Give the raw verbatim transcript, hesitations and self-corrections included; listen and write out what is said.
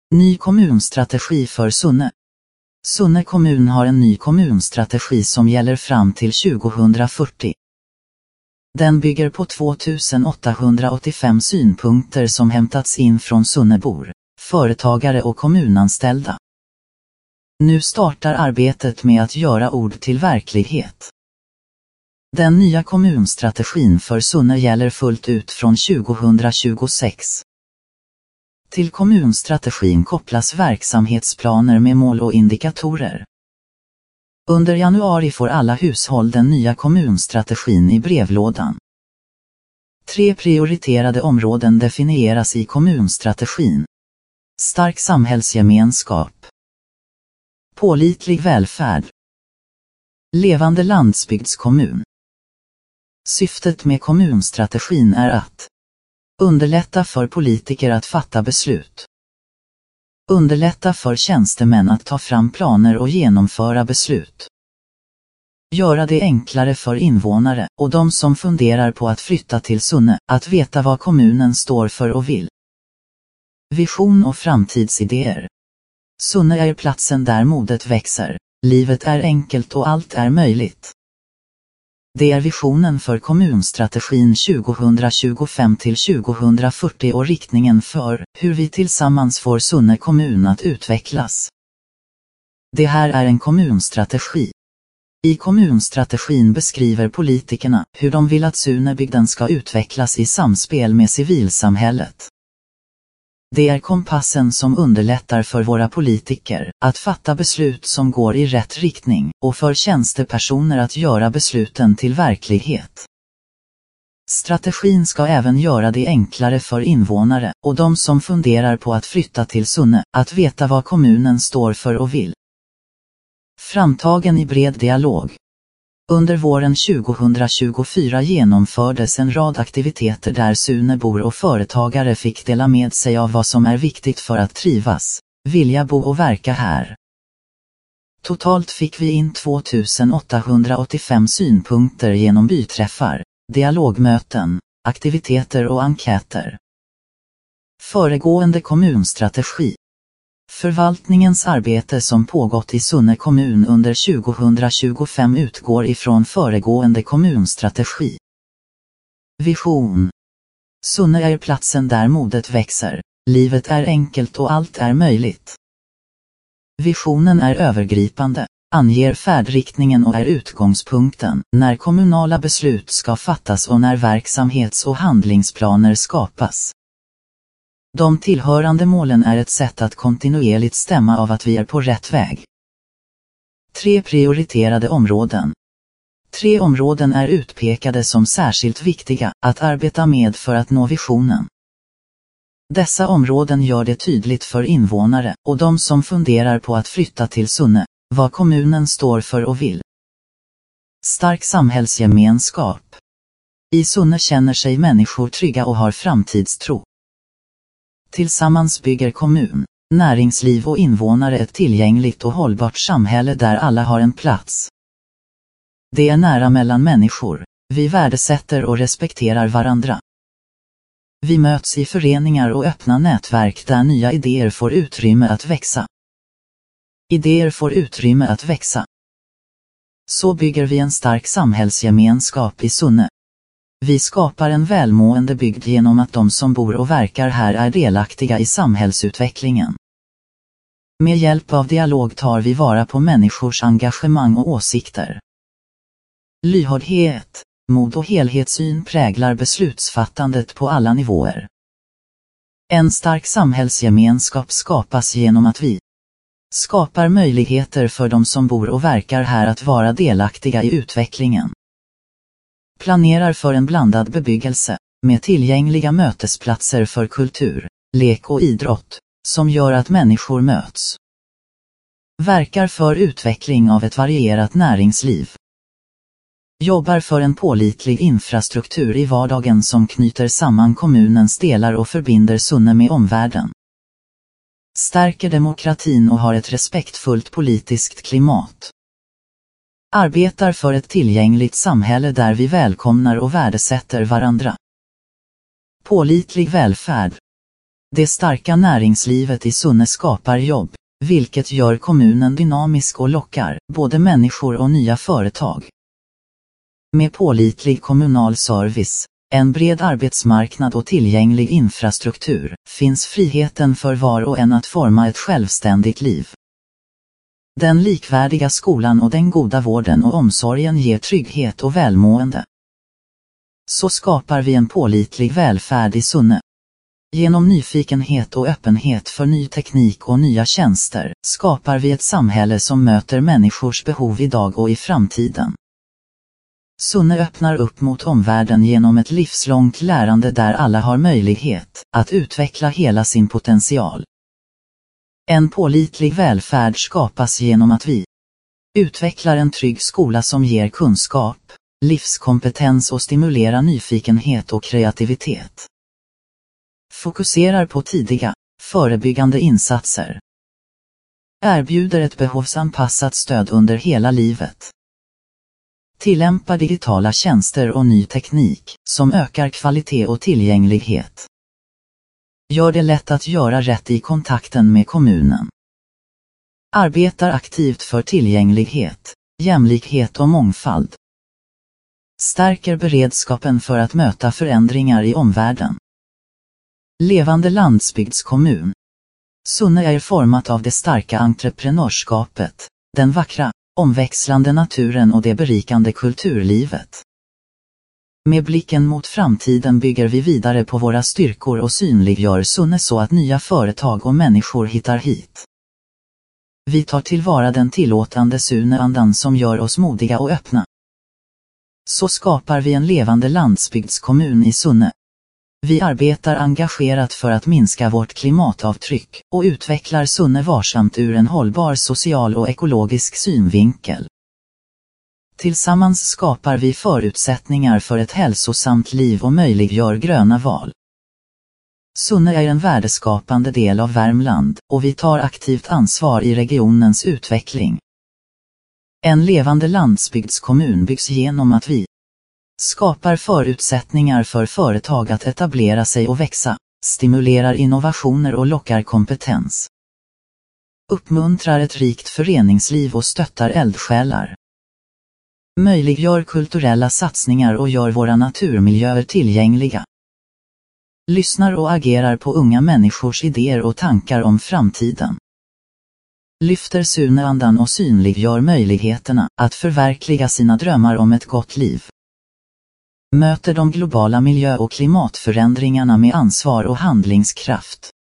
Ny kommunstrategi för Sunne. Sunne kommun har en ny kommunstrategi som gäller fram till tjugohundrafyrtio. Den bygger på tvåtusen-åttahundraåttiofem synpunkter som hämtats in från Sunnebor, företagare och kommunanställda. Nu startar arbetet med att göra ord till verklighet. Den nya kommunstrategin för Sunne gäller fullt ut från tjugohundratjugosex. Till kommunstrategin kopplas verksamhetsplaner med mål och indikatorer. Under januari får alla hushåll den nya kommunstrategin i brevlådan. Tre prioriterade områden definieras i kommunstrategin. Stark samhällsgemenskap. Pålitlig välfärd. Levande landsbygdskommun. Syftet med kommunstrategin är att underlätta för politiker att fatta beslut. Underlätta för tjänstemän att ta fram planer och genomföra beslut. Göra det enklare för invånare och de som funderar på att flytta till Sunne att veta vad kommunen står för och vill. Vision och framtidsidéer. Sunne är platsen där modet växer, livet är enkelt och allt är möjligt. Det är visionen för kommunstrategin tjugohundratjugofem till tjugohundrafyrtio och riktningen för hur vi tillsammans får Sunne kommun att utvecklas. Det här är en kommunstrategi. I kommunstrategin beskriver politikerna hur de vill att Sunnebygden ska utvecklas i samspel med civilsamhället. Det är kompassen som underlättar för våra politiker att fatta beslut som går i rätt riktning och för tjänstepersoner att göra besluten till verklighet. Strategin ska även göra det enklare för invånare och de som funderar på att flytta till Sunne att veta vad kommunen står för och vill. Framtagen i bred dialog. Under våren tjugohundratjugofyra genomfördes en rad aktiviteter där Sunnebor och företagare fick dela med sig av vad som är viktigt för att trivas, vilja bo och verka här. Totalt fick vi in tvåtusen-åttahundraåttiofem synpunkter genom byträffar, dialogmöten, aktiviteter och enkäter. Föregående kommunstrategi. Förvaltningens arbete som pågått i Sunne kommun under tjugohundratjugofem utgår ifrån föregående kommunstrategi. Vision. Sunne är platsen där modet växer, livet är enkelt och allt är möjligt. Visionen är övergripande, anger färdriktningen och är utgångspunkten när kommunala beslut ska fattas och när verksamhets- och handlingsplaner skapas. De tillhörande målen är ett sätt att kontinuerligt stämma av att vi är på rätt väg. Tre prioriterade områden. Tre områden är utpekade som särskilt viktiga att arbeta med för att nå visionen. Dessa områden gör det tydligt för invånare och de som funderar på att flytta till Sunne, vad kommunen står för och vill. Stark samhällsgemenskap. I Sunne känner sig människor trygga och har framtidstro. Tillsammans bygger kommun, näringsliv och invånare ett tillgängligt och hållbart samhälle där alla har en plats. Det är nära mellan människor, vi värdesätter och respekterar varandra. Vi möts i föreningar och öppna nätverk där nya idéer får utrymme att växa. Idéer får utrymme att växa. Så bygger vi en stark samhällsgemenskap i Sunne. Vi skapar en välmående bygd genom att de som bor och verkar här är delaktiga i samhällsutvecklingen. Med hjälp av dialog tar vi vara på människors engagemang och åsikter. Lyhördhet, mod och helhetssyn präglar beslutsfattandet på alla nivåer. En stark samhällsgemenskap skapas genom att vi skapar möjligheter för de som bor och verkar här att vara delaktiga i utvecklingen. Planerar för en blandad bebyggelse, med tillgängliga mötesplatser för kultur, lek och idrott, som gör att människor möts. Verkar för utveckling av ett varierat näringsliv. Jobbar för en pålitlig infrastruktur i vardagen som knyter samman kommunens delar och förbinder Sunne med omvärlden. Stärker demokratin och har ett respektfullt politiskt klimat. Arbetar för ett tillgängligt samhälle där vi välkomnar och värdesätter varandra. Pålitlig välfärd. Det starka näringslivet i Sunne skapar jobb, vilket gör kommunen dynamisk och lockar både människor och nya företag. Med pålitlig kommunal service, en bred arbetsmarknad och tillgänglig infrastruktur finns friheten för var och en att forma ett självständigt liv. Den likvärdiga skolan och den goda vården och omsorgen ger trygghet och välmående. Så skapar vi en pålitlig välfärd i Sunne. Genom nyfikenhet och öppenhet för ny teknik och nya tjänster skapar vi ett samhälle som möter människors behov idag och i framtiden. Sunne öppnar upp mot omvärlden genom ett livslångt lärande där alla har möjlighet att utveckla hela sin potential. En pålitlig välfärd skapas genom att vi utvecklar en trygg skola som ger kunskap, livskompetens och stimulerar nyfikenhet och kreativitet. Fokuserar på tidiga, förebyggande insatser. Erbjuder ett behovsanpassat stöd under hela livet. Tillämpar digitala tjänster och ny teknik som ökar kvalitet och tillgänglighet. Gör det lätt att göra rätt i kontakten med kommunen. Arbetar aktivt för tillgänglighet, jämlikhet och mångfald. Stärker beredskapen för att möta förändringar i omvärlden. Levande landsbygdskommun. Sunne är format av det starka entreprenörskapet, den vackra, omväxlande naturen och det berikande kulturlivet. Med blicken mot framtiden bygger vi vidare på våra styrkor och synliggör Sunne så att nya företag och människor hittar hit. Vi tar tillvara den tillåtande Sunneandan som gör oss modiga och öppna. Så skapar vi en levande landsbygdskommun i Sunne. Vi arbetar engagerat för att minska vårt klimatavtryck och utvecklar Sunne varsamt ur en hållbar social och ekologisk synvinkel. Tillsammans skapar vi förutsättningar för ett hälsosamt liv och möjliggör gröna val. Sunne är en värdeskapande del av Värmland och vi tar aktivt ansvar i regionens utveckling. En levande landsbygdskommun byggs genom att vi skapar förutsättningar för företag att etablera sig och växa, stimulerar innovationer och lockar kompetens. Uppmuntrar ett rikt föreningsliv och stöttar eldsjälar. Möjliggör kulturella satsningar och gör våra naturmiljöer tillgängliga. Lyssnar och agerar på unga människors idéer och tankar om framtiden. Lyfter Sunneandan och synliggör möjligheterna att förverkliga sina drömmar om ett gott liv. Möter de globala miljö- och klimatförändringarna med ansvar och handlingskraft.